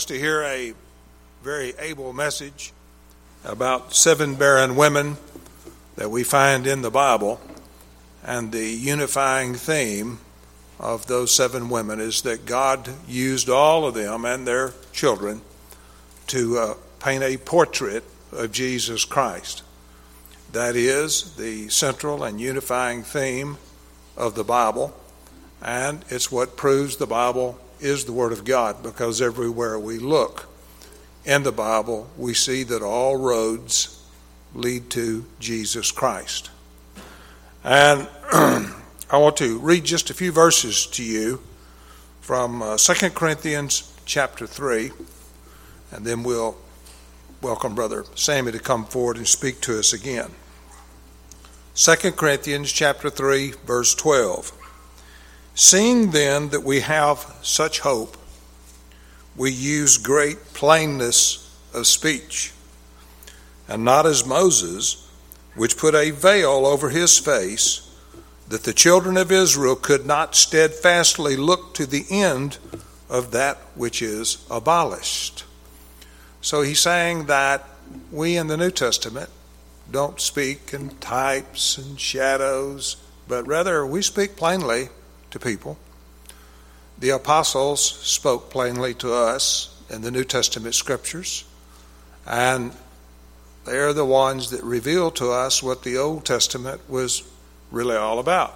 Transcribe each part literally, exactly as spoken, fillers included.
To hear a very able message about seven barren women that we find in the Bible, and the unifying theme of those seven women is that God used all of them and their children to uh, paint a portrait of Jesus Christ. That is the central and unifying theme of the Bible, and it's what proves the Bible is the Word of God, because everywhere we look in the Bible, we see that all roads lead to Jesus Christ. And I want to read just a few verses to you from uh, Second Corinthians chapter three, and then we'll welcome Brother Sammy to come forward and speak to us again. Second Corinthians chapter three, verse twelve. Seeing then that we have such hope, we use great plainness of speech, and not as Moses, which put a veil over his face, that the children of Israel could not steadfastly look to the end of that which is abolished. So he's saying that we in the New Testament don't speak in types and shadows, but rather we speak plainly to people. The apostles spoke plainly to us in the New Testament scriptures, and they're the ones that reveal to us what the Old Testament was really all about.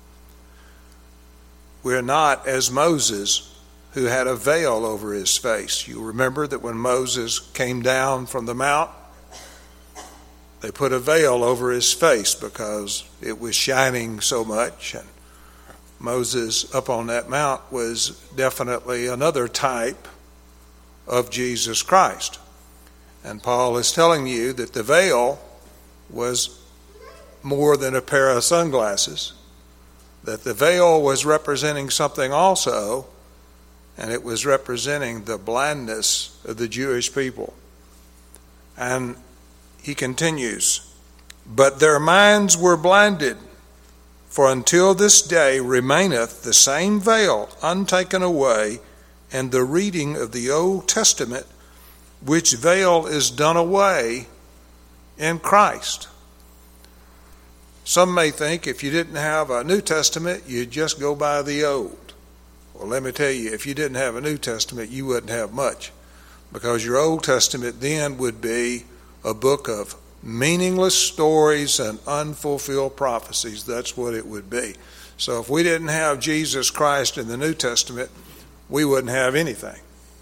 We're not as Moses, who had a veil over his face. You remember that when Moses came down from the mount, they put a veil over his face because it was shining so much, and Moses up on that mount was definitely another type of Jesus Christ. And Paul is telling you that the veil was more than a pair of sunglasses, that the veil was representing something also, and it was representing the blindness of the Jewish people. And he continues, but their minds were blinded. For until this day remaineth the same veil untaken away, and the reading of the Old Testament, which veil is done away in Christ. Some may think if you didn't have a New Testament, you'd just go by the Old. Well, let me tell you, if you didn't have a New Testament, you wouldn't have much, because your Old Testament then would be a book of meaningless stories and unfulfilled prophecies. That's what it would be. So if we didn't have Jesus Christ in the New Testament, we wouldn't have anything.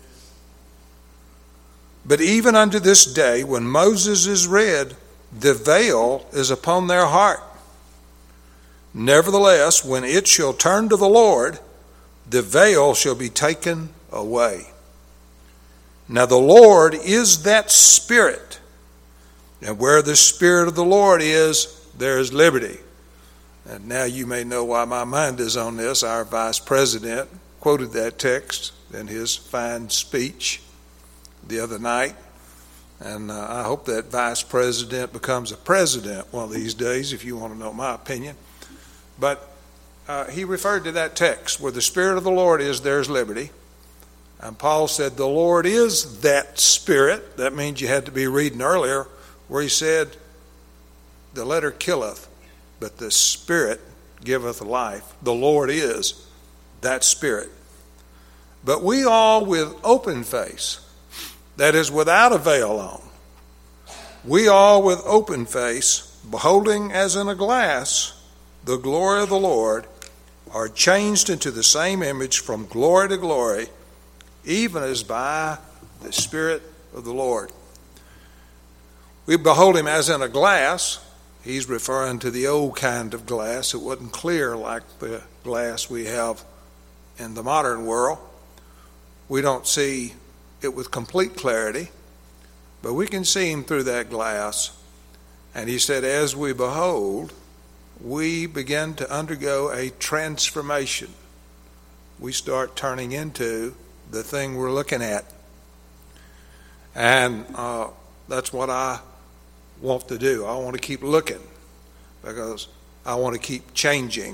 But even unto this day, when Moses is read, the veil is upon their heart. Nevertheless, when it shall turn to the Lord, the veil shall be taken away. Now the Lord is that Spirit, and where the Spirit of the Lord is, there is liberty. And now you may know why my mind is on this. Our Vice President quoted that text in his fine speech the other night. And uh, I hope that Vice President becomes a president one of these days, if you want to know my opinion. But uh, he referred to that text, where the Spirit of the Lord is, there is liberty. And Paul said the Lord is that Spirit. That means you had to be reading earlier, where he said, the letter killeth, but the Spirit giveth life. The Lord is that Spirit. But we all with open face, that is without a veil on, we all with open face, beholding as in a glass the glory of the Lord, are changed into the same image from glory to glory, even as by the Spirit of the Lord. We behold him as in a glass. He's referring to the old kind of glass. It wasn't clear like the glass we have in the modern world. We don't see it with complete clarity, but we can see him through that glass. And he said, as we behold, we begin to undergo a transformation. We start turning into the thing we're looking at. And uh, that's what I want to do. I want to keep looking, because I want to keep changing.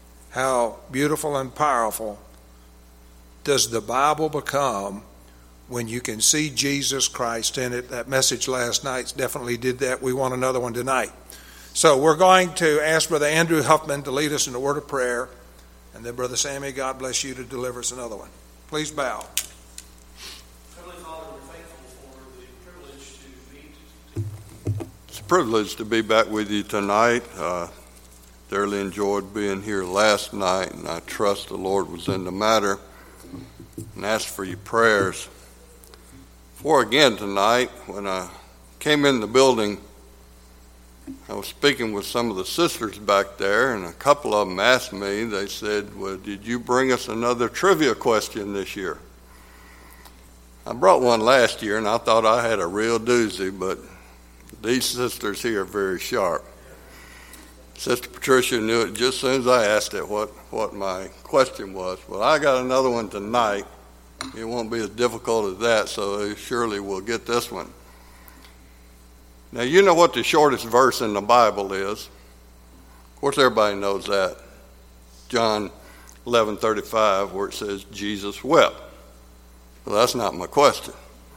How beautiful and powerful does the Bible become when you can see Jesus Christ in it. That message last night definitely did that. We want another one tonight. So we're going to ask Brother Andrew Huffman to lead us in a word of prayer, and then Brother Sammy, God bless you, to deliver us another one. Please bow. Heavenly Father, we're thankful for the privilege to meet. It's a privilege to be back with you tonight. Uh, thoroughly enjoyed being here last night, and I trust the Lord was in the matter, and ask for your prayers. For again tonight, when I came in the building, I was speaking with some of the sisters back there, and a couple of them asked me, they said, well, did you bring us another trivia question this year? I brought one last year, and I thought I had a real doozy, but these sisters here are very sharp. Sister Patricia knew it just as soon as I asked it what, what my question was. Well, I got another one tonight. It won't be as difficult as that, so surely we'll get this one. Now, you know what the shortest verse in the Bible is. Of course, everybody knows that. John eleven thirty-five, where it says, Jesus wept. Well, that's not my question.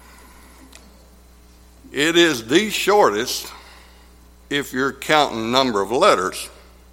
It is the shortest if you're counting number of letters,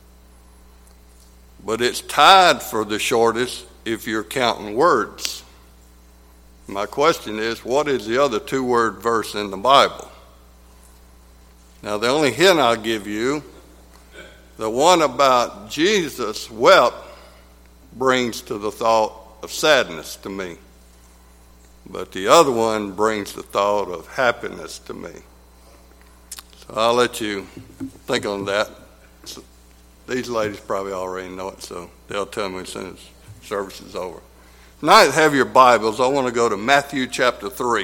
but it's tied for the shortest if you're counting words. My question is, what is the other two-word verse in the Bible? Now, the only hint I'll give you, the one about Jesus wept brings to the thought of sadness to me. But the other one brings the thought of happiness to me. So I'll let you think on that. So these ladies probably already know it, so they'll tell me as soon as service is over. Tonight, have your Bibles. I want to go to Matthew chapter three.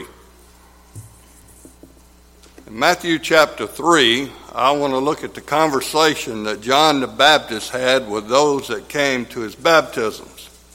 In Matthew chapter three, I want to look at the conversation that John the Baptist had with those that came to his baptisms.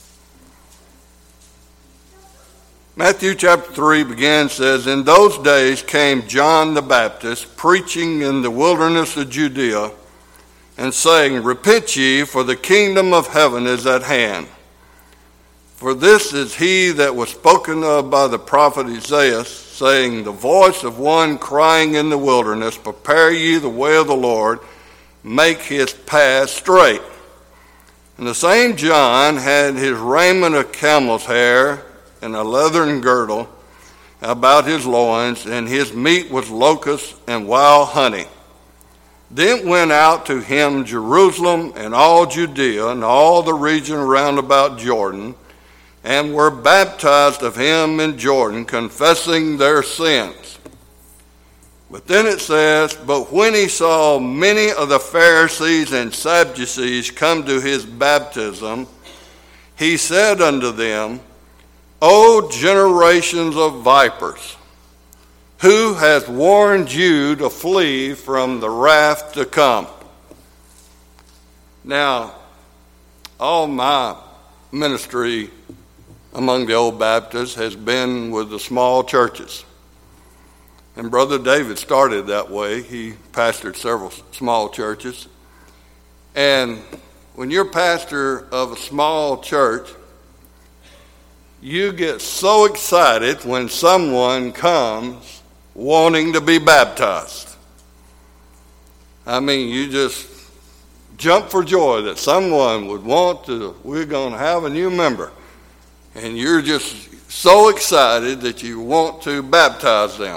Matthew chapter three begins, says, in those days came John the Baptist, preaching in the wilderness of Judea, and saying, repent ye, for the kingdom of heaven is at hand. For this is he that was spoken of by the prophet Isaiah, saying, the voice of one crying in the wilderness, prepare ye the way of the Lord, make his path straight. And the same John had his raiment of camel's hair, and a leathern girdle about his loins, and his meat was locusts and wild honey. Then went out to him Jerusalem and all Judea and all the region round about Jordan, and were baptized of him in Jordan, confessing their sins. But then it says, but when he saw many of the Pharisees and Sadducees come to his baptism, he said unto them, O generations of vipers, who has warned you to flee from the wrath to come? Now, all my ministry among the old Baptists has been with the small churches. And Brother David started that way. He pastored several small churches. And when you're pastor of a small church, you get so excited when someone comes wanting to be baptized. I mean, you just jump for joy that someone would want to, we're going to have a new member. And you're just so excited that you want to baptize them.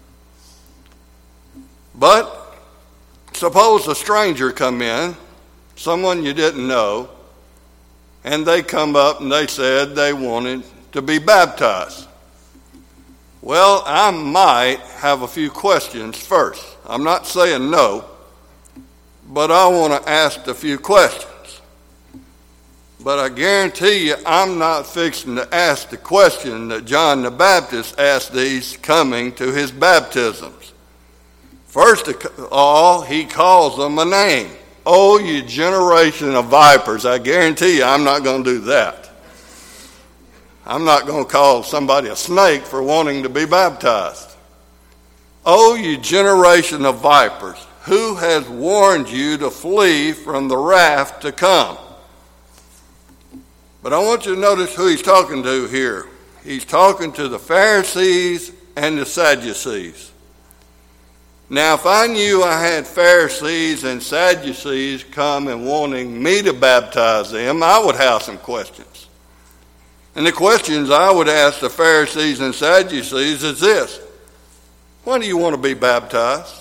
But suppose a stranger come in, someone you didn't know, and they come up and they said they wanted to be baptized. Well, I might have a few questions first. I'm not saying no, but I want to ask a few questions. But I guarantee you I'm not fixing to ask the question that John the Baptist asked these coming to his baptisms. First of all, he calls them a name. Oh, you generation of vipers. I guarantee you I'm not going to do that. I'm not going to call somebody a snake for wanting to be baptized. Oh, you generation of vipers, who has warned you to flee from the wrath to come? But I want you to notice who he's talking to here. he's talking to the Pharisees and the Sadducees. Now, if I knew I had Pharisees and Sadducees come and wanting me to baptize them, I would have some questions. And the questions I would ask the Pharisees and Sadducees is this: why do you want to be baptized?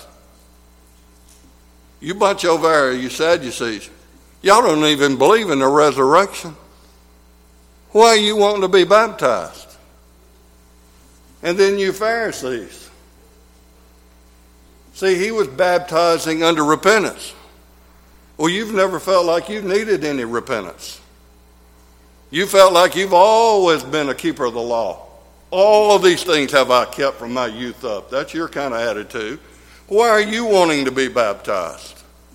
You bunch over there, you Sadducees, y'all don't even believe in the resurrection. Why are you wanting to be baptized? And then you Pharisees. See, he was baptizing under repentance. Well, you've never felt like you've needed any repentance. You felt like you've always been a keeper of the law. All of these things have I kept from my youth up. That's your kind of attitude. Why are you wanting to be baptized?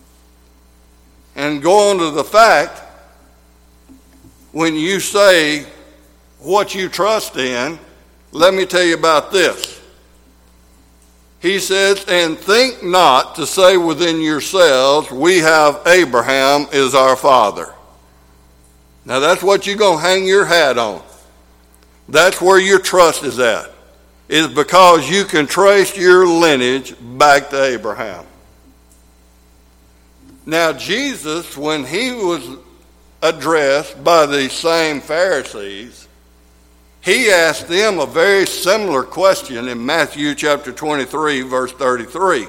And go on to the fact, when you say what you trust in, let me tell you about this. He says, and think not to say within yourselves, we have Abraham as our father. Now that's what you're going to hang your hat on. That's where your trust is at. Is because you can trace your lineage back to Abraham. Now Jesus, when he was addressed by these same Pharisees, he asked them a very similar question in Matthew chapter twenty-three, verse thirty-three.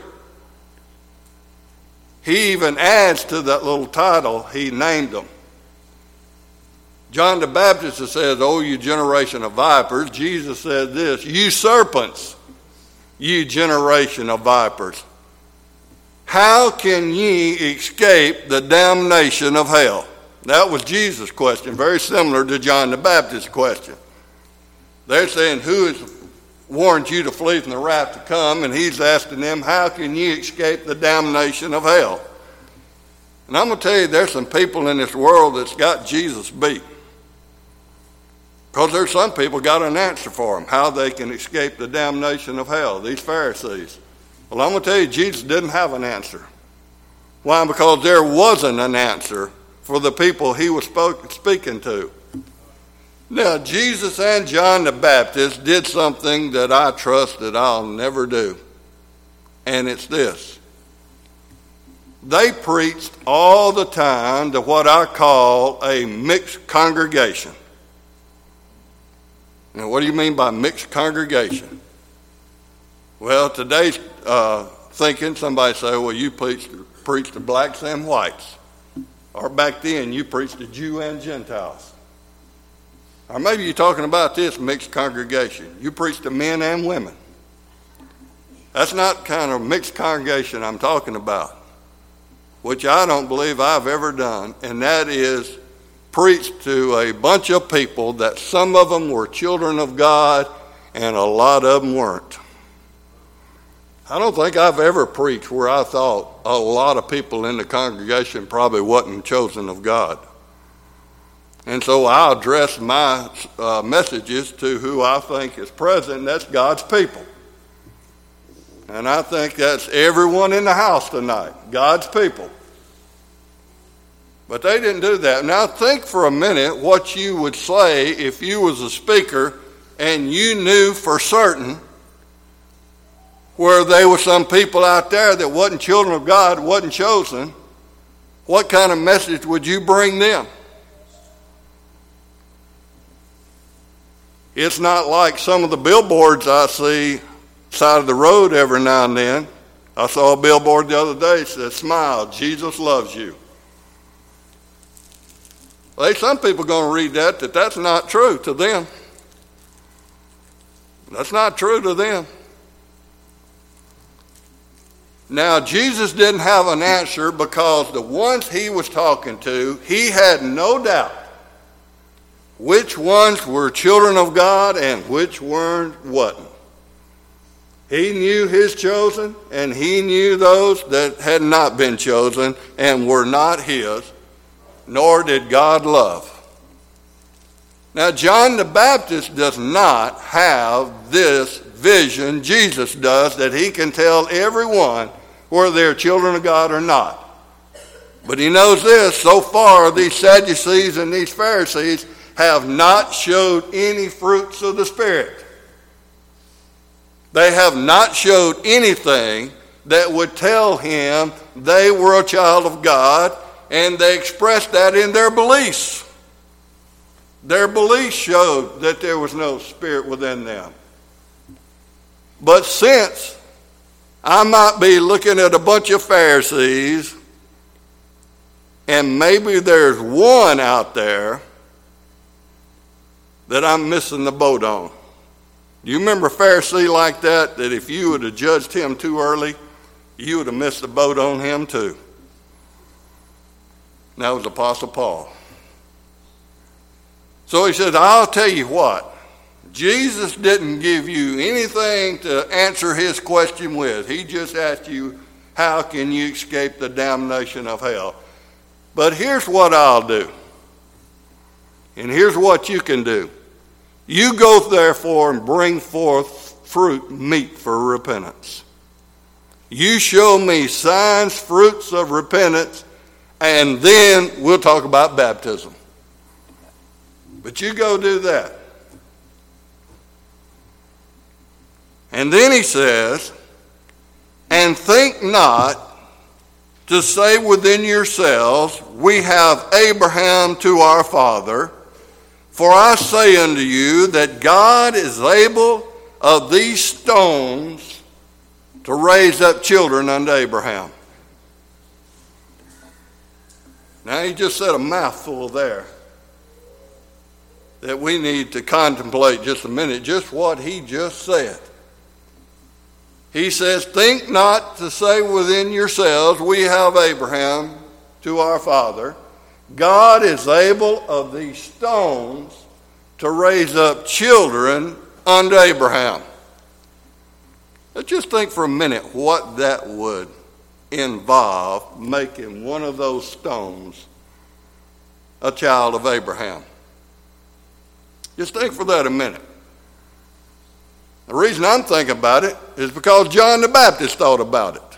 He even adds to that little title, he named them. John the Baptist says, oh, you generation of vipers. Jesus said this, you serpents, you generation of vipers. How can ye escape the damnation of hell? That was Jesus' question, very similar to John the Baptist's question. They're saying, who has warned you to flee from the wrath to come? And he's asking them, how can ye escape the damnation of hell? And I'm going to tell you, there's some people in this world that's got Jesus beat. Because there's some people got an answer for them, how they can escape the damnation of hell, these Pharisees. Well, I'm going to tell you, Jesus didn't have an answer. Why? Because there wasn't an answer for the people he was spoke, speaking to. Now, Jesus and John the Baptist did something that I trust that I'll never do. And it's this. They preached all the time to what I call a mixed congregation. Now, what do you mean by mixed congregation? Well, today's uh, thinking, somebody say, well, you preach, preach to blacks and whites. Or back then, you preached to Jew and Gentiles. Or maybe you're talking about this mixed congregation. You preach to men and women. That's not the kind of mixed congregation I'm talking about, which I don't believe I've ever done, and that is preach to a bunch of people that some of them were children of God and a lot of them weren't. I don't think I've ever preached where I thought a lot of people in the congregation probably wasn't chosen of God. And so I address my uh, messages to who I think is present, and that's God's people. And I think that's everyone in the house tonight, God's people. But they didn't do that. Now think for a minute what you would say if you was a speaker and you knew for certain where there were some people out there that wasn't children of God, wasn't chosen. What kind of message would you bring them? It's not like some of the billboards I see side of the road every now and then. I saw a billboard the other day that said, smile, Jesus loves you. Well, some people are going to read that, that that's not true to them. That's not true to them. Now, Jesus didn't have an answer because the ones he was talking to, he had no doubt which ones were children of God and which weren't wasn't. He knew his chosen, and he knew those that had not been chosen and were not his, nor did God love. Now, John the Baptist does not have this vision Jesus does, that he can tell everyone whether they're children of God or not. But he knows this, so far these Sadducees and these Pharisees have not showed any fruits of the Spirit. They have not showed anything that would tell him they were a child of God, and they expressed that in their beliefs. Their beliefs showed that there was no Spirit within them. But since I might be looking at a bunch of Pharisees, and maybe there's one out there that I'm missing the boat on. You remember a Pharisee like that, that if you would have judged him too early, you would have missed the boat on him too. And that was Apostle Paul. So he said, I'll tell you what, Jesus didn't give you anything to answer his question with. He just asked you, how can you escape the damnation of hell? But here's what I'll do. And here's what you can do. You go therefore and bring forth fruit meet for repentance. You show me signs, fruits of repentance, and then we'll talk about baptism. But you go do that. And then he says, and think not to say within yourselves, we have Abraham to our father. For I say unto you that God is able of these stones to raise up children unto Abraham. Now he just said a mouthful there that we need to contemplate just a minute, just what he just said. He says, think not to say within yourselves, we have Abraham to our father. God is able of these stones to raise up children unto Abraham. Let's just think for a minute what that would involve, making one of those stones a child of Abraham. Just think for that a minute. The reason I'm thinking about it is because John the Baptist thought about it.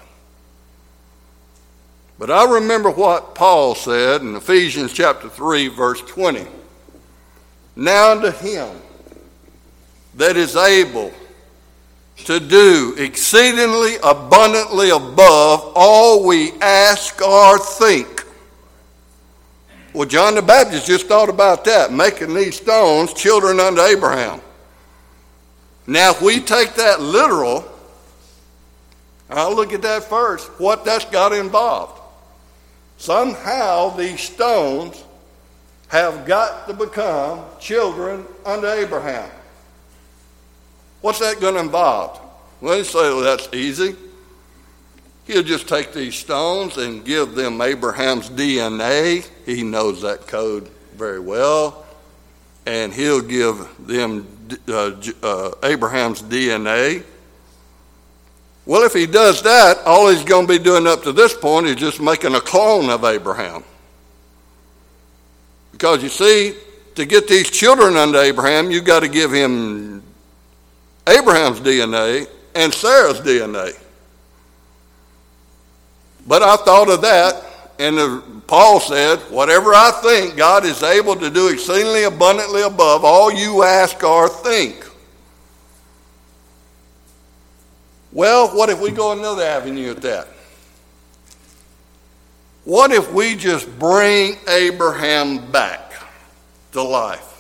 But I remember what Paul said in Ephesians chapter three, verse twenty. Now to him that is able to do exceedingly abundantly above all we ask or think. Well, John the Baptist just thought about that, making these stones children unto Abraham. Now, if we take that literal, I'll look at that first, what that's got involved. Somehow these stones have got to become children unto Abraham. What's that going to involve? Well, you say, well, that's easy. He'll just take these stones and give them Abraham's D N A. He knows that code very well. And he'll give them uh, uh, Abraham's D N A. Well, if he does that, all he's going to be doing up to this point is just making a clone of Abraham. Because you see, to get these children unto Abraham, you've got to give him Abraham's D N A and Sarah's D N A. But I thought of that, and the, Paul said, whatever I think, God is able to do exceedingly abundantly above all you ask or think. Well, what if we go another avenue at that? What if we just bring Abraham back to life?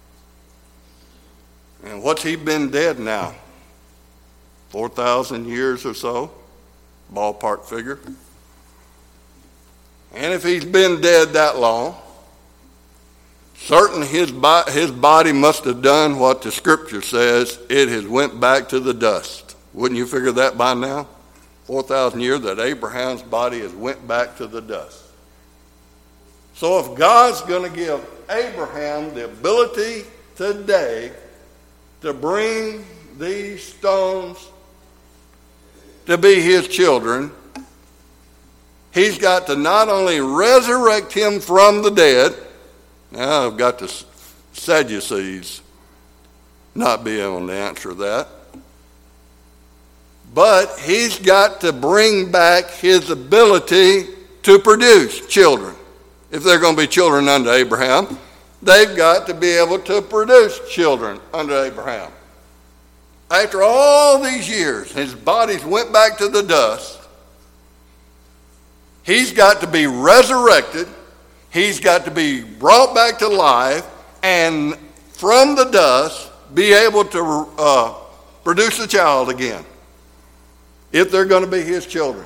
And what's he been dead now? four thousand years or so, ballpark figure. And if he's been dead that long, certainly his, bo- his body must have done what the scripture says, it has went back to the dust. Wouldn't you figure that by now? four thousand years that Abraham's body has went back to the dust. So if God's going to give Abraham the ability today to bring these stones to be his children, he's got to not only resurrect him from the dead. Now I've got the Sadducees not be able to answer that. But he's got to bring back his ability to produce children. If they're going to be children unto Abraham, they've got to be able to produce children under Abraham. After all these years, his bodies went back to the dust. He's got to be resurrected. He's got to be brought back to life, and from the dust be able to uh, produce a child again, if they're going to be his children.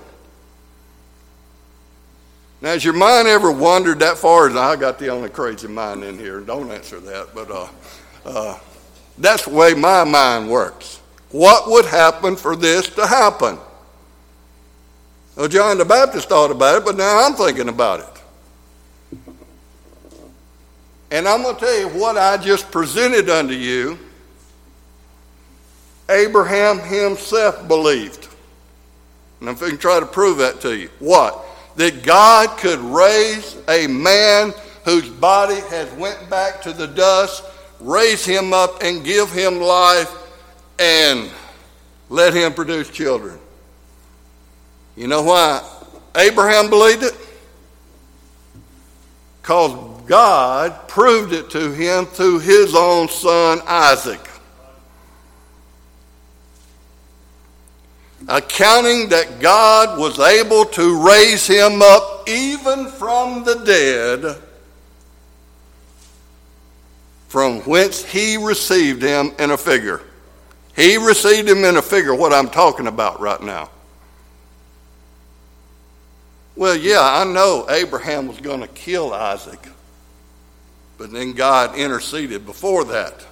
Now, has your mind ever wandered that far? As I got the only crazy mind in here. Don't answer that, but uh, uh, that's the way my mind works. What would happen for this to happen? Well, John the Baptist thought about it, but now I'm thinking about it. And I'm going to tell you what I just presented unto you, Abraham himself believed. And if we can try to prove that to you. What? That God could raise a man whose body has went back to the dust, raise him up and give him life, and let him produce children. You know why Abraham believed it? Because God proved it to him through his own son Isaac. Accounting that God was able to raise him up even from the dead, from whence he received him in a figure. He received him in a figure, what I'm talking about right now. Well, yeah, I know Abraham was going to kill Isaac, but then God interceded before that.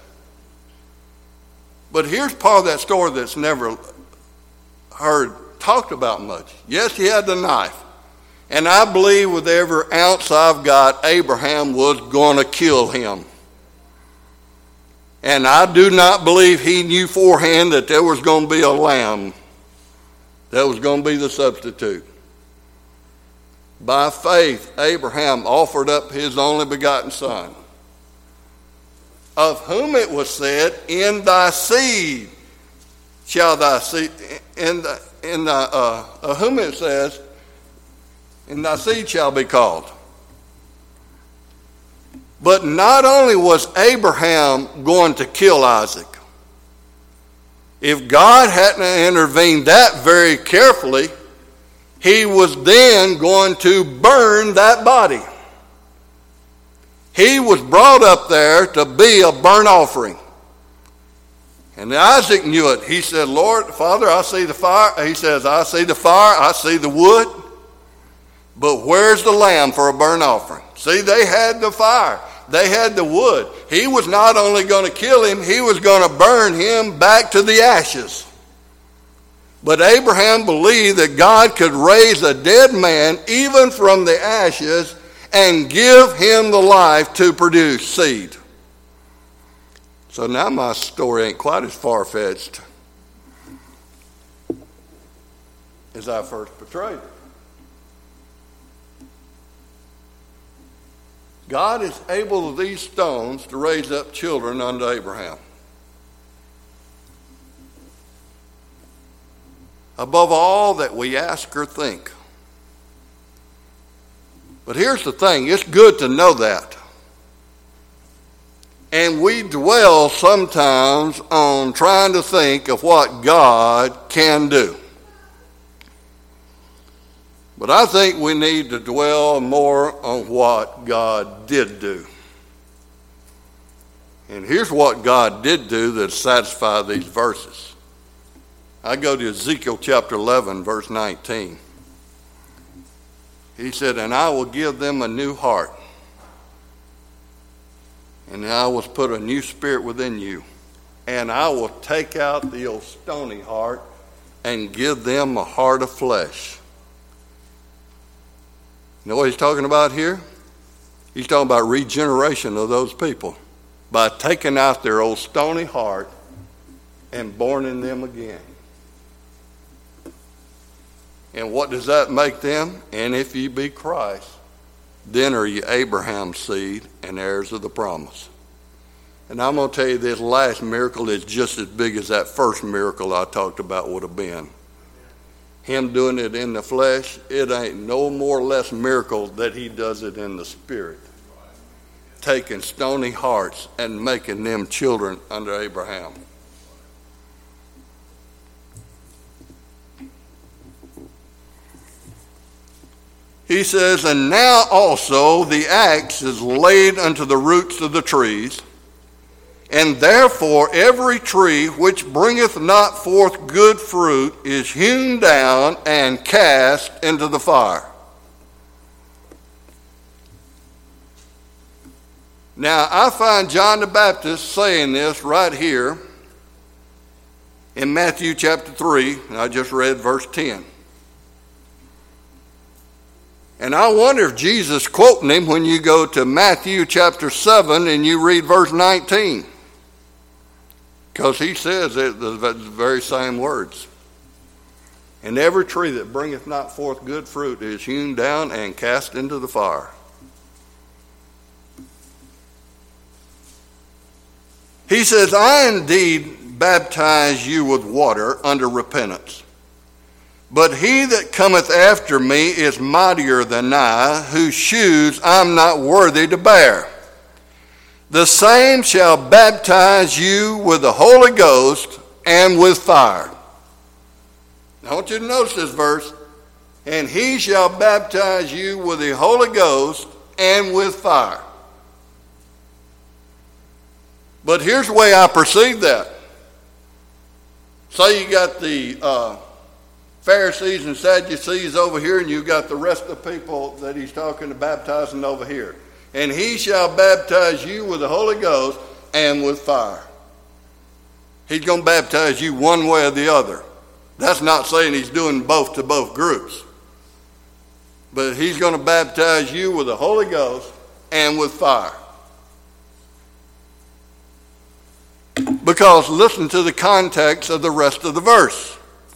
But here's part of that story that's never heard talked about much. Yes, he had the knife. And I believe with every ounce I've got, Abraham was going to kill him. And I do not believe he knew beforehand that there was going to be a lamb that was going to be the substitute. By faith, Abraham offered up his only begotten son, of whom it was said, in thy seed shall thy seed, in the, in the, uh, of whom it says, in thy seed shall be called. But not only was Abraham going to kill Isaac, if God hadn't intervened that very carefully, he was then going to burn that body. He was brought up there to be a burnt offering. And Isaac knew it. He said, Lord, Father, I see the fire. He says, I see the fire, I see the wood, but where's the lamb for a burnt offering? See, they had the fire. They had the wood. He was not only going to kill him, he was going to burn him back to the ashes. But Abraham believed that God could raise a dead man even from the ashes and give him the life to produce seed. So now my story ain't quite as far-fetched as I first portrayed it. God is able of these stones to raise up children unto Abraham. Above all that we ask or think. But here's the thing, it's good to know that. And we dwell sometimes on trying to think of what God can do. But I think we need to dwell more on what God did do. And here's what God did do that satisfies these verses. I go to Ezekiel chapter eleven, verse nineteen. He said, and I will give them a new heart, and I will put a new spirit within you, and I will take out the old stony heart and give them a heart of flesh. You know what he's talking about here? He's talking about regeneration of those people by taking out their old stony heart and born in them again. And what does that make them? And if ye be Christ, then are ye Abraham's seed and heirs of the promise. And I'm going to tell you, this last miracle is just as big as that first miracle I talked about would have been. Him doing it in the flesh, it ain't no more or less miracle that he does it in the spirit. taking stony hearts and making them children under Abraham. He says, and now also the axe is laid unto the roots of the trees, and therefore every tree which bringeth not forth good fruit is hewn down and cast into the fire. Now, I find John the Baptist saying this right here in Matthew chapter three, and I just read verse ten. And I wonder if Jesus quoting him when you go to Matthew chapter seven and you read verse nineteen. Because he says it, the very same words. And every tree that bringeth not forth good fruit is hewn down and cast into the fire. He says, I indeed baptize you with water unto repentance. But he that cometh after me is mightier than I, whose shoes I'm not worthy to bear. The same shall baptize you with the Holy Ghost and with fire. Now I want you to notice this verse. And he shall baptize you with the Holy Ghost and with fire. But here's the way I perceive that. Say you got the uh, Pharisees and Sadducees over here, and you got the rest of the people that he's talking to baptizing over here. And he shall baptize you with the Holy Ghost and with fire. He's going to baptize you one way or the other. That's not saying he's doing both to both groups. But he's going to baptize you with the Holy Ghost and with fire. Because listen to the context of the rest of the verse.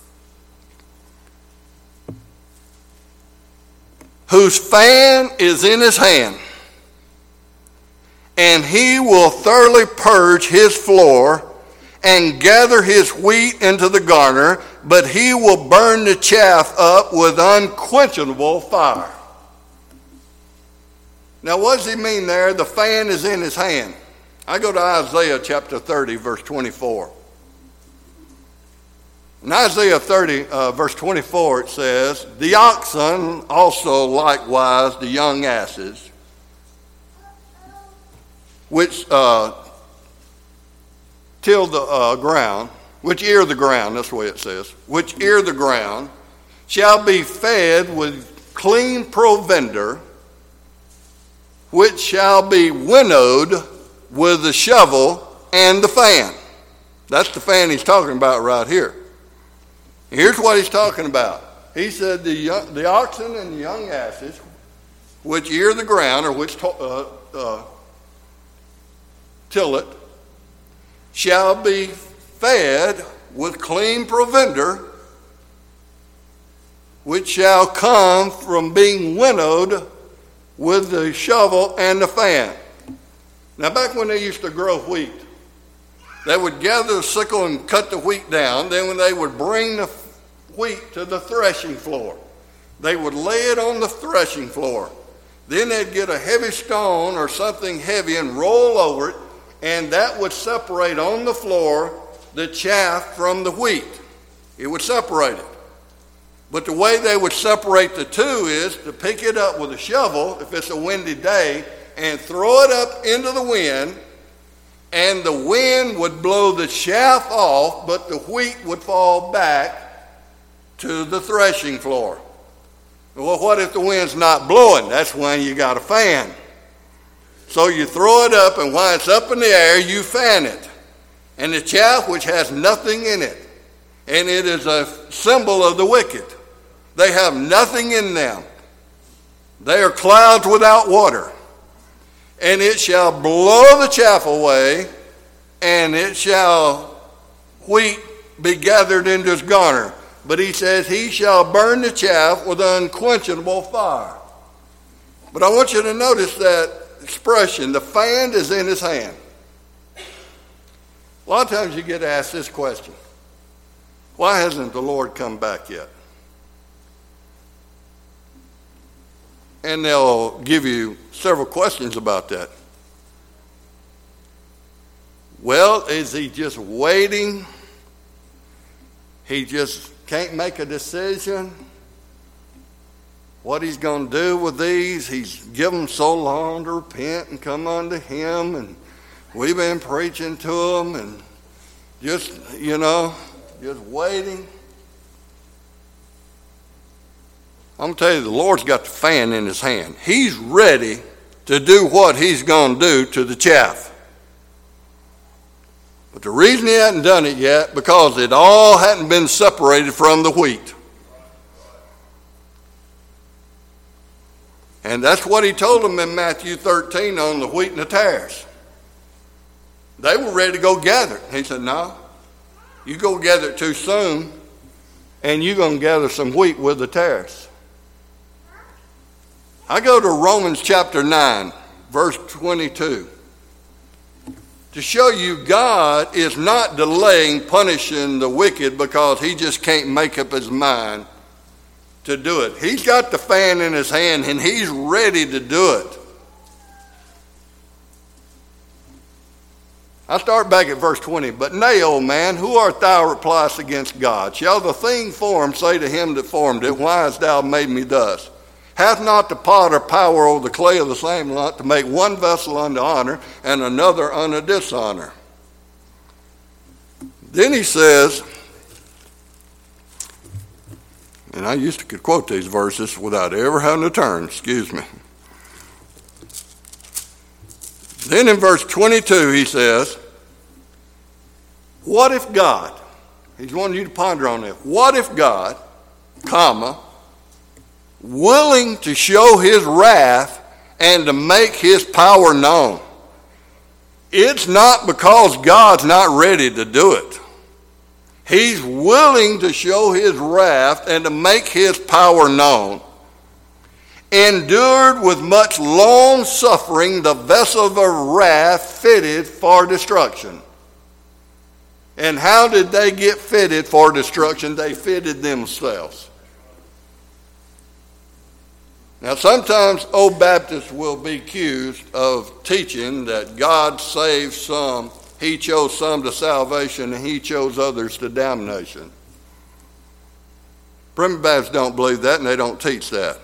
Whose fan is in his hand, and he will thoroughly purge his floor and gather his wheat into the garner, but he will burn the chaff up with unquenchable fire. Now what does he mean there? The fan is in his hand. I go to Isaiah chapter thirty, verse twenty-four. In Isaiah thirty, uh, verse twenty-four, it says, the oxen also likewise the young asses, which uh, till the uh, ground, which ear the ground, that's the way it says, which ear the ground, shall be fed with clean provender, which shall be winnowed with the shovel and the fan. That's the fan he's talking about right here. Here's what he's talking about. He said the young, the oxen and the young asses, which ear the ground, or which to, uh, uh, till it, shall be fed with clean provender, which shall come from being winnowed with the shovel and the fan. Now, back when they used to grow wheat, they would gather the sickle and cut the wheat down. Then when they would bring the wheat to the threshing floor, they would lay it on the threshing floor. Then they'd get a heavy stone or something heavy and roll over it, and that would separate on the floor the chaff from the wheat. It would separate it. But the way they would separate the two is to pick it up with a shovel, if it's a windy day, and throw it up into the wind, and the wind would blow the chaff off, but the wheat would fall back to the threshing floor. Well, what if the wind's not blowing? That's when you got a fan. So you throw it up, and while it's up in the air, you fan it. And the chaff, which has nothing in it, and it is a symbol of the wicked. They have nothing in them. They are clouds without water. And it shall blow the chaff away, and it shall wheat be gathered into his garner. But he says he shall burn the chaff with unquenchable fire. But I want you to notice that expression, the fan is in his hand. A lot of times you get asked this question: why hasn't the Lord come back yet? And they'll give you several questions about that. Well, is he just waiting? He just can't make a decision what he's going to do with these. He's given them so long to repent and come unto him, and we've been preaching to them and just, you know, just waiting. I'm going to tell you, the Lord's got the fan in his hand. He's ready to do what he's going to do to the chaff. But the reason he hadn't done it yet, because it all hadn't been separated from the wheat. And that's what he told them in Matthew thirteen on the wheat and the tares. They were ready to go gather it. He said, no, you go gather it too soon, and you're going to gather some wheat with the tares. I go to Romans chapter nine, verse twenty-two. To show you God is not delaying punishing the wicked because he just can't make up his mind to do it. He's got the fan in his hand and he's ready to do it. I start back at verse twenty. But nay, O man, who art thou repliest against God? Shall the thing formed say to him that formed it, why hast thou made me thus? Hath not the potter power over the clay of the same lump to make one vessel unto honor and another unto dishonor? Then he says, and I used to could quote these verses without ever having to turn, excuse me. Then in verse twenty-two he says, what if God, he's wanting you to ponder on it, what if God, comma, willing to show his wrath and to make his power known. It's not because God's not ready to do it. He's willing to show his wrath and to make his power known. Endured with much long suffering the vessel of wrath fitted for destruction. And how did they get fitted for destruction? They fitted themselves. Now, sometimes old Baptists will be accused of teaching that God saved some, he chose some to salvation, and he chose others to damnation. Primitive Baptists don't believe that, and they don't teach that.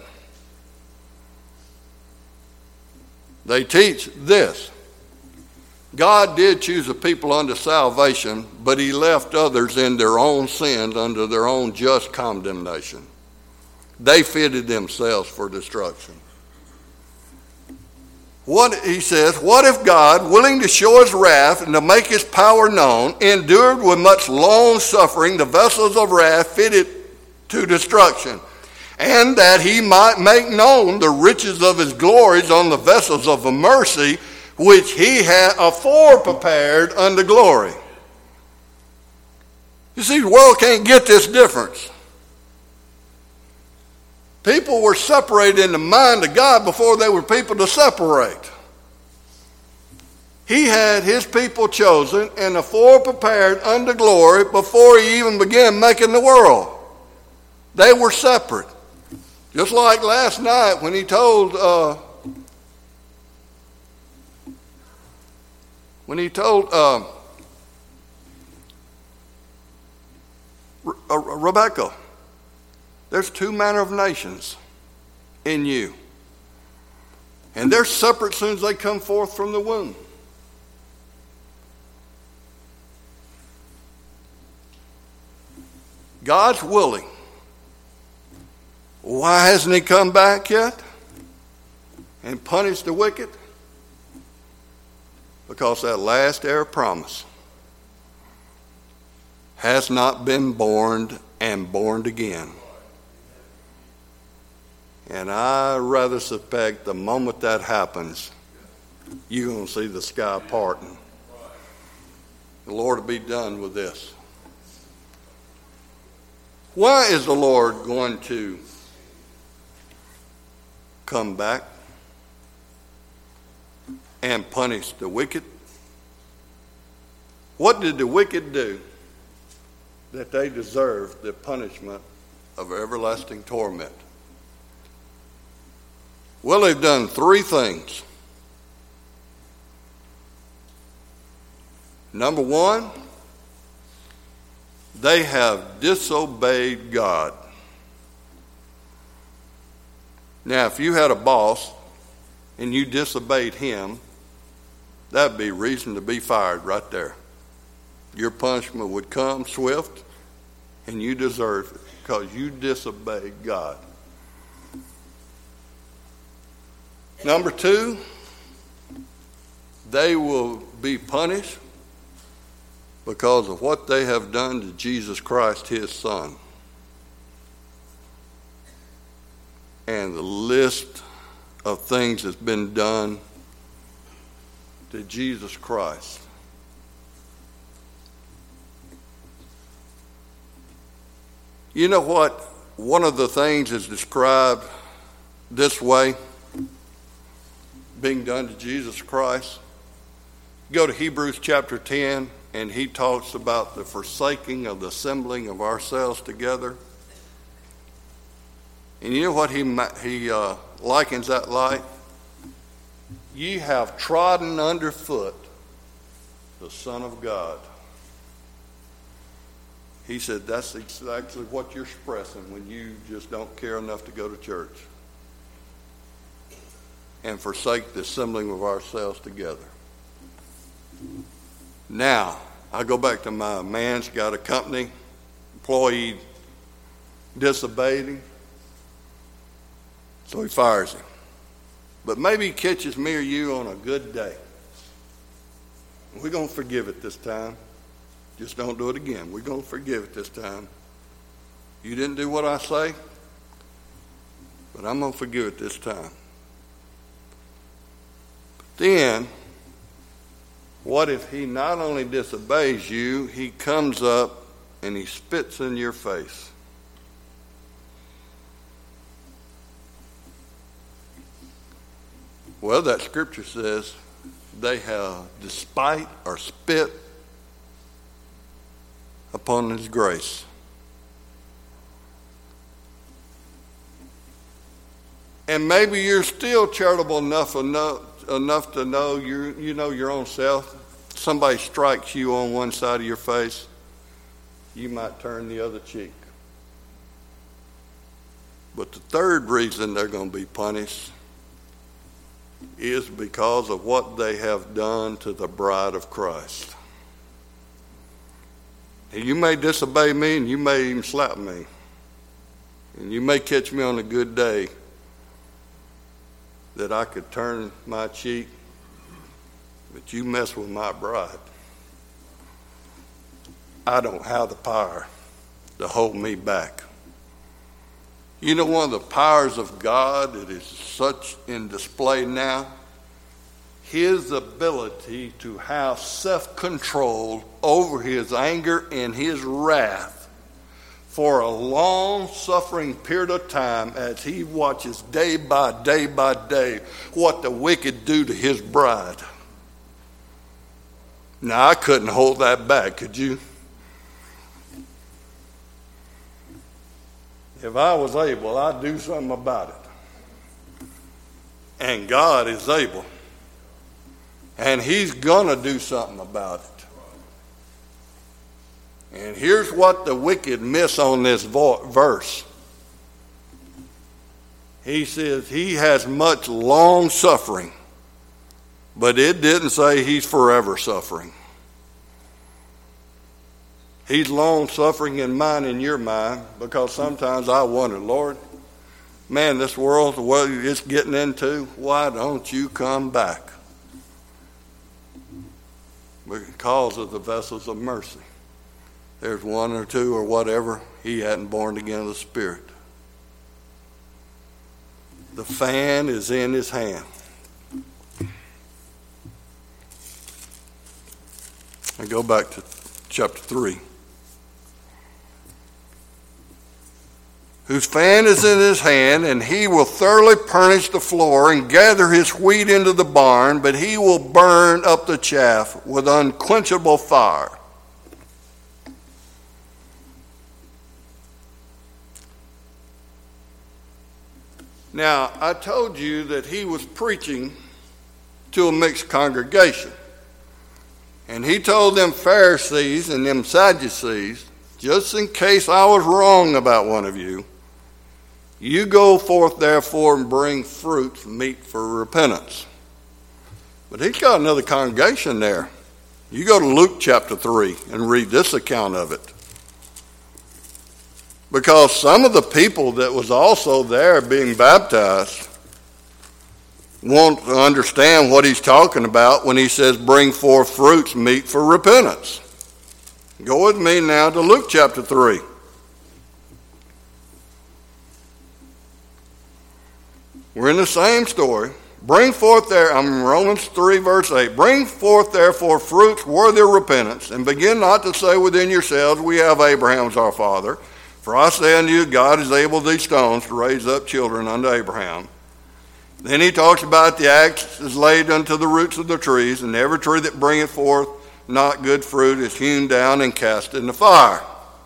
They teach this. God did choose a people unto salvation, but he left others in their own sins under their own just condemnation. They fitted themselves for destruction. What he says, what if God, willing to show his wrath and to make his power known, endured with much long suffering the vessels of wrath fitted to destruction, and that he might make known the riches of his glories on the vessels of a mercy, which he had afore prepared unto glory. You see, the world can't get this difference. People were separated in the mind of God before they were people to separate. He had his people chosen and afore prepared unto glory before he even began making the world. They were separate. Just like last night when he told uh, when he told uh, Re- uh, Rebecca, there's two manner of nations in you. And they're separate as soon as they come forth from the womb. God's willing. Why hasn't he come back yet and punished the wicked? Because that last heir promise has not been born and born again. And I rather suspect the moment that happens, you're going to see the sky parting. The Lord will be done with this. Why is the Lord going to come back and punish the wicked? What did the wicked do that they deserved the punishment of everlasting torment? Well, they've done three things. Number one, they have disobeyed God. Now, if you had a boss and you disobeyed him, that'd be reason to be fired right there. Your punishment would come swift, and you deserve it because you disobeyed God. Number two, they will be punished because of what they have done to Jesus Christ, his Son. And the list of things that's been done to Jesus Christ. You know what? One of the things is described this way, being done to Jesus Christ. Go to Hebrews chapter ten, and he talks about the forsaking of the assembling of ourselves together. And you know what he he uh, likens that like? Ye have trodden underfoot the Son of God. He said that's exactly what you're expressing when you just don't care enough to go to church and forsake the assembling of ourselves together. Now, I go back to my man's got a company, employee disobeyed him, so he fires him. But maybe he catches me or you on a good day. We're going to forgive it this time. Just don't do it again. We're going to forgive it this time. You didn't do what I say, but I'm going to forgive it this time. But then, what if he not only disobeys you, he comes up and he spits in your face? Well, that scripture says they have despite or spit upon his grace. And maybe you're still charitable enough enough, enough to know you you know your own self. Somebody strikes you on one side of your face, you might turn the other cheek. But the third reason they're going to be punished is because of what they have done to the bride of Christ. And you may disobey me, and you may even slap me, and you may catch me on a good day that I could turn my cheek, but you mess with my bride, I don't have the power to hold me back. You know, one of the powers of God that is such in display now, his ability to have self-control over his anger and his wrath for a long suffering period of time as he watches day by day by day what the wicked do to his bride. Now, I couldn't hold that back, could you? If I was able, I'd do something about it. And God is able. And he's going to do something about it. And here's what the wicked miss on this vo- verse. He says he has much long suffering, but it didn't say he's forever suffering. He's long suffering in mine and your mind, because sometimes I wonder, Lord, man, this world, the way it's getting into, why don't you come back? Because of the vessels of mercy. There's one or two or whatever, he hadn't born again of the Spirit. The fan is in his hand. I go back to chapter three. Whose fan is in his hand, and he will thoroughly purge the floor and gather his wheat into the barn, but he will burn up the chaff with unquenchable fire. Now, I told you that he was preaching to a mixed congregation. And he told them Pharisees and them Sadducees, just in case I was wrong about one of you, you go forth therefore and bring fruit meet for repentance. But he's got another congregation there. You go to Luke chapter three and read this account of it. Because some of the people that was also there being baptized won't understand what he's talking about when he says bring forth fruits meet for repentance. Go with me now to Luke chapter three. We're in the same story. Bring forth there, I'm in Romans three verse eight. Bring forth therefore fruits worthy of repentance, and begin not to say within yourselves, we have Abraham as our father. For I say unto you, God is able these stones to raise up children unto Abraham. Then he talks about the axe is laid unto the roots of the trees, and every tree that bringeth forth not good fruit is hewn down and cast in the fire.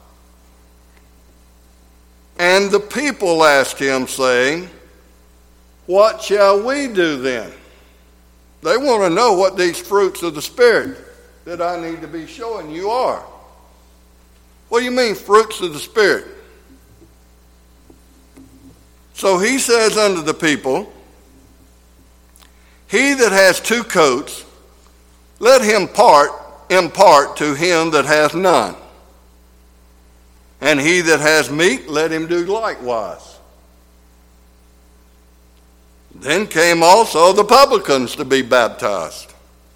And the people asked him, saying, what shall we do then? They want to know what these fruits of the Spirit that I need to be showing you are. What do you mean, fruits of the Spirit? So he says unto the people, he that has two coats, let him part impart to him that hath none. And he that has meat, let him do likewise. Then came also the publicans to be baptized.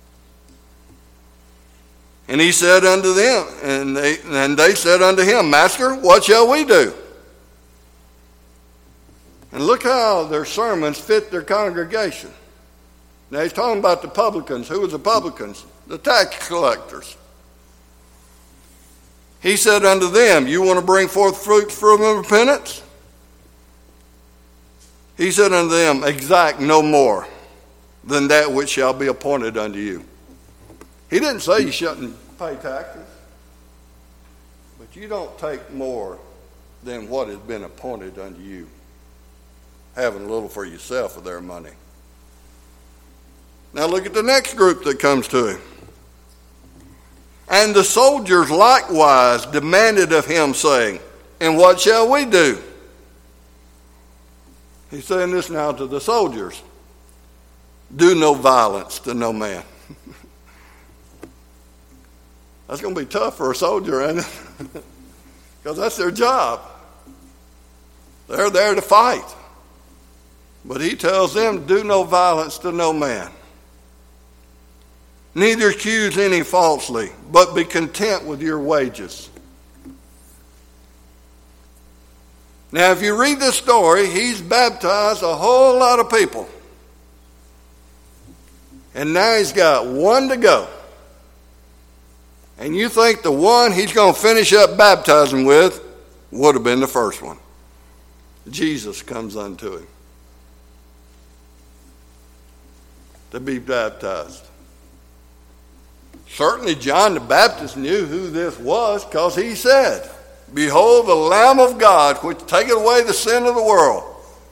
And he said unto them, and they, and they said unto him, Master, what shall we do? And look how their sermons fit their congregation. Now he's talking about the publicans. Who was the publicans? The tax collectors. He said unto them, you want to bring forth fruits from repentance? He said unto them, exact no more than that which shall be appointed unto you. He didn't say you shouldn't pay taxes, but you don't take more than what has been appointed unto you, having a little for yourself of their money. Now look at the next group that comes to him. And the soldiers likewise demanded of him, saying, and what shall we do? He's saying this now to the soldiers. Do no violence to no man. That's going to be tough for a soldier, isn't it? Because that's their job. They're there to fight. But he tells them, do no violence to no man. Neither accuse any falsely, but be content with your wages. Now, if you read this story, he's baptized a whole lot of people. And now he's got one to go. And you think the one he's going to finish up baptizing with would have been the first one. Jesus comes unto him to be baptized. Certainly John the Baptist knew who this was, because he said, behold the Lamb of God, which taketh away the sin of the world.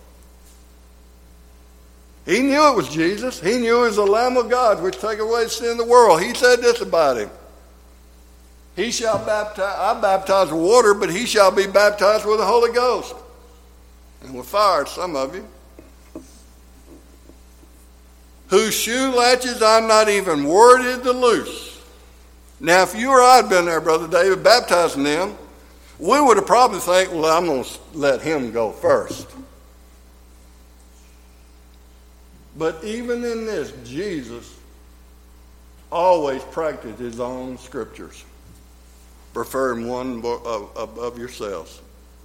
He knew it was Jesus. He knew it was the Lamb of God, which taketh away the sin of the world. He said this about him. He shall baptize, I baptize with water, but he shall be baptized with the Holy Ghost. And with fire, some of you. Whose shoe latches I'm not even worthy to loose. Now, if you or I had been there, Brother David, baptizing them, we would have probably think, well, I'm going to let him go first. But even in this, Jesus always practiced his own scriptures, preferring one above yourselves.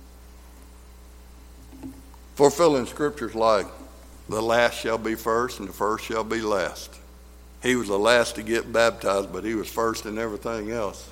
Fulfilling scriptures like, the last shall be first and the first shall be last. He was the last to get baptized, but he was first in everything else.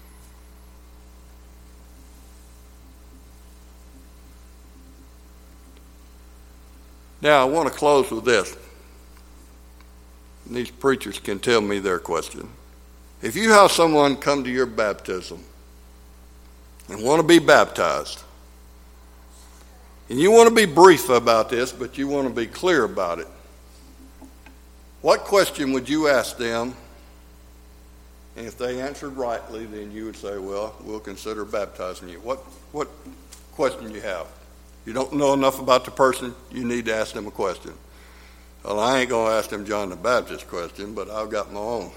Now, I want to close with this. And these preachers can tell me their question. If you have someone come to your baptism and want to be baptized, and you want to be brief about this, but you want to be clear about it, what question would you ask them And if they answered rightly, then you would say, well, we'll consider baptizing you. What what question you have? You don't know enough about the person, you need to ask them a question. Well, I ain't going to ask them John the Baptist question, but I've got my own.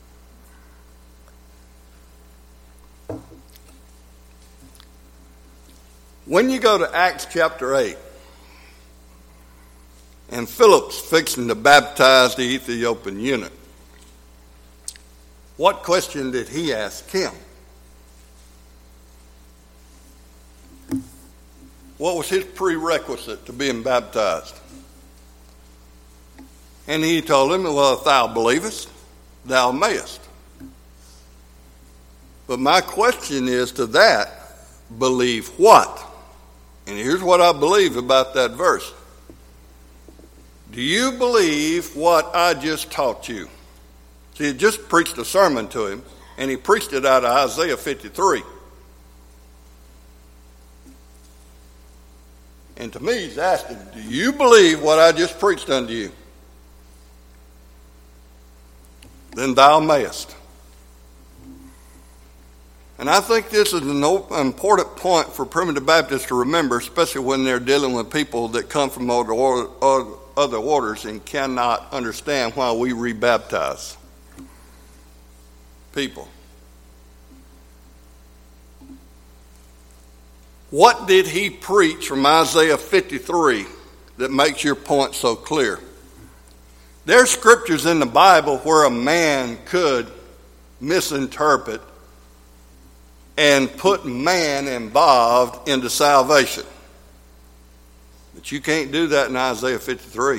When you go to Acts chapter eight, and Philip's fixing to baptize the Ethiopian eunuch, what question did he ask him? What was his prerequisite to being baptized? And he told him, well, if thou believest, thou mayest. But my question is to that, believe what? And here's what I believe about that verse. Do you believe what I just taught you? See, he just preached a sermon to him, and he preached it out of Isaiah fifty-three. And to me, he's asking, do you believe what I just preached unto you? Then thou mayest. And I think this is an important point for primitive Baptists to remember, especially when they're dealing with people that come from other orders and cannot understand why we rebaptize people. What did he preach from Isaiah fifty-three that makes your point so clear? There's scriptures in the Bible where a man could misinterpret and put man involved into salvation. But you can't do that in Isaiah fifty-three.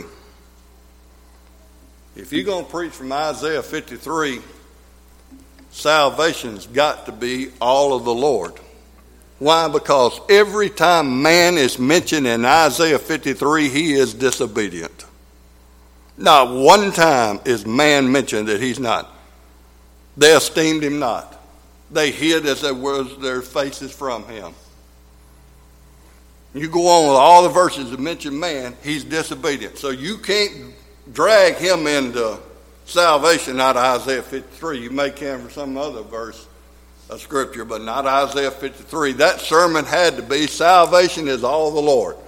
If you're going to preach from Isaiah fifty-three, salvation's got to be all of the Lord. Why? Because every time man is mentioned in Isaiah fifty-three, he is disobedient. Not one time is man mentioned that he's not. They esteemed him not. They hid as it was their faces from him. You go on with all the verses that mention man, he's disobedient. So you can't drag him into salvation out of Isaiah fifty-three. You may can for some other verse of scripture, but not Isaiah fifty-three. That sermon had to be, salvation is all the Lord.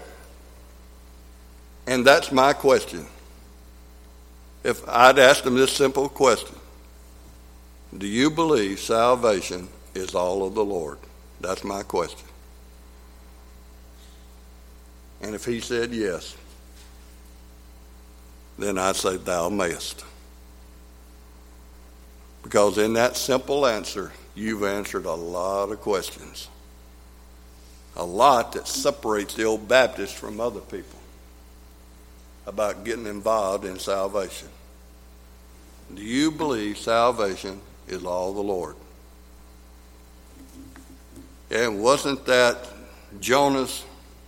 And that's my question. If I'd ask them this simple question, do you believe salvation is all of the Lord? That's my question. And if he said yes, then I'd say thou mayest. Because in that simple answer, you've answered a lot of questions. A lot that separates the old Baptist from other people about getting involved in salvation. Do you believe salvation is all the Lord? And wasn't that Jonah's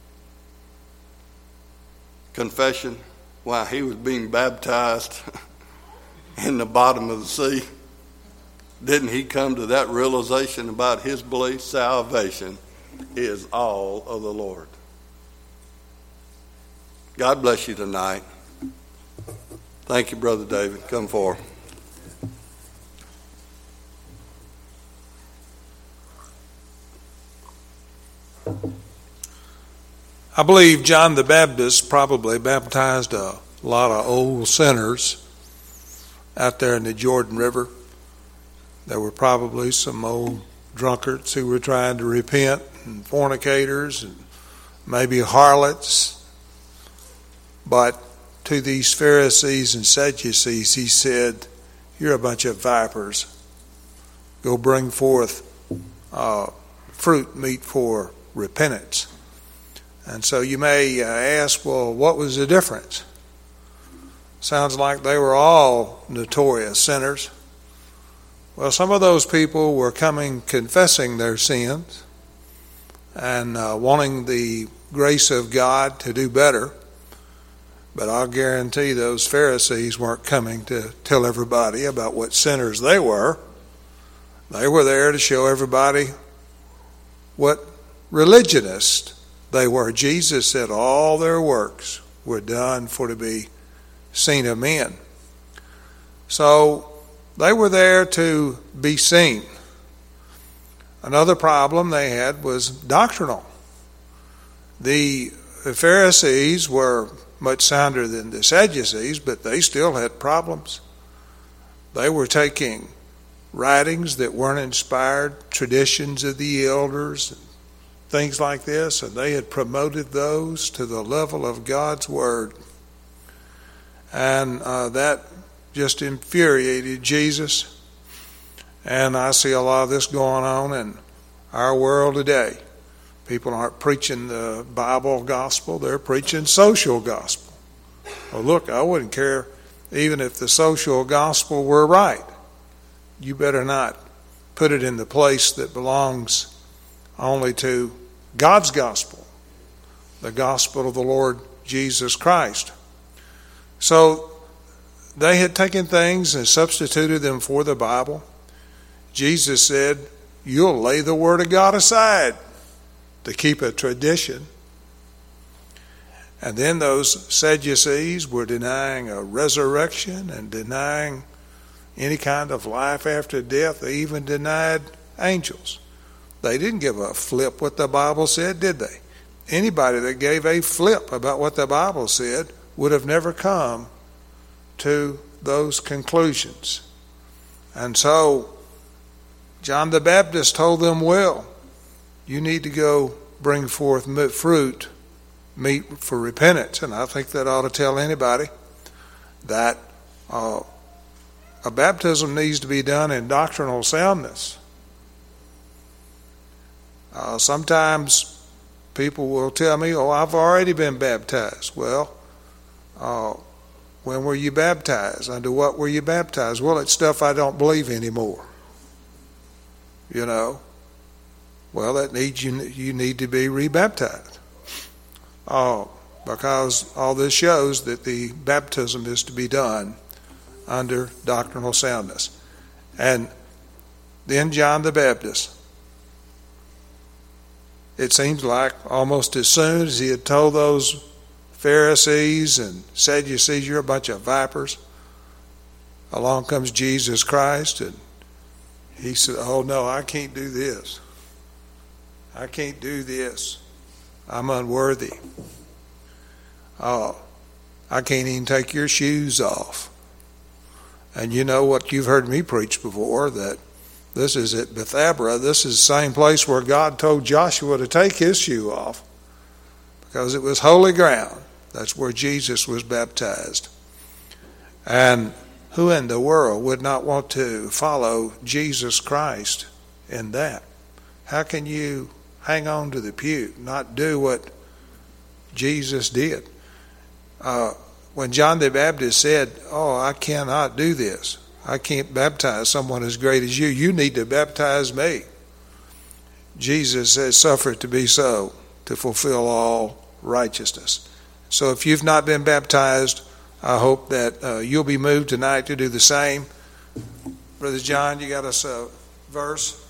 confession while he was being baptized in the bottom of the sea? Didn't he come to that realization about his belief? Salvation is all of the Lord. God bless you tonight. Thank you, Brother David. Come forward. I believe John the Baptist probably baptized a lot of old sinners out there in the Jordan River. There were probably some old drunkards who were trying to repent, and fornicators, and maybe harlots. But to these Pharisees and Sadducees, he said, you're a bunch of vipers. Go bring forth uh, fruit meet for repentance. And so you may uh, ask, well, what was the difference? Sounds like they were all notorious sinners. Well, some of those people were coming confessing their sins and uh, wanting the grace of God to do better. But I'll guarantee those Pharisees weren't coming to tell everybody about what sinners they were. They were there to show everybody what religionists they were. Jesus said all their works were done for to be seen of men. So they were there to be seen. Another problem they had was doctrinal. The Pharisees were much sounder than the Sadducees, but they still had problems. They were taking writings that weren't inspired, traditions of the elders, things like this, and they had promoted those to the level of God's Word. And uh, that just infuriated Jesus. And I see a lot of this going on in our world today. People aren't preaching the Bible gospel, they're preaching social gospel. Well, look, I wouldn't care even if the social gospel were right. You better not put it in the place that belongs only to God's gospel, the gospel of the Lord Jesus Christ. So they had taken things and substituted them for the Bible. Jesus said, you'll lay the Word of God aside to keep a tradition. And then those Sadducees were denying a resurrection and denying any kind of life after death. They even denied angels. They didn't give a flip what the Bible said, did they? Anybody that gave a flip about what the Bible said would have never come to those conclusions. And so John the Baptist told them, well, you need to go bring forth fruit, meat for repentance. And I think that ought to tell anybody that uh, a baptism needs to be done in doctrinal soundness. Uh, sometimes people will tell me, oh, I've already been baptized. Well, uh, when were you baptized? Under what were you baptized? Well, it's stuff I don't believe anymore. You know, well, that needs you. You need to be rebaptized, uh, because all this shows that the baptism is to be done under doctrinal soundness. And then John the Baptist, it seems like almost as soon as he had told those Pharisees and Sadducees, you're a bunch of vipers, along comes Jesus Christ, and he said, oh no, I can't do this. I can't do this. I'm unworthy. Oh, I can't even take your shoes off. And you know what you've heard me preach before, that this is at Bethabara. This is the same place where God told Joshua to take his shoe off, because it was holy ground. That's where Jesus was baptized. And who in the world would not want to follow Jesus Christ in that? How can you hang on to the pew, not do what Jesus did? Uh, when John the Baptist said, oh, I cannot do this. I can't baptize someone as great as you. You need to baptize me. Jesus says, suffer it to be so, to fulfill all righteousness. So if you've not been baptized, I hope that uh, you'll be moved tonight to do the same. Brother John, you got us a verse?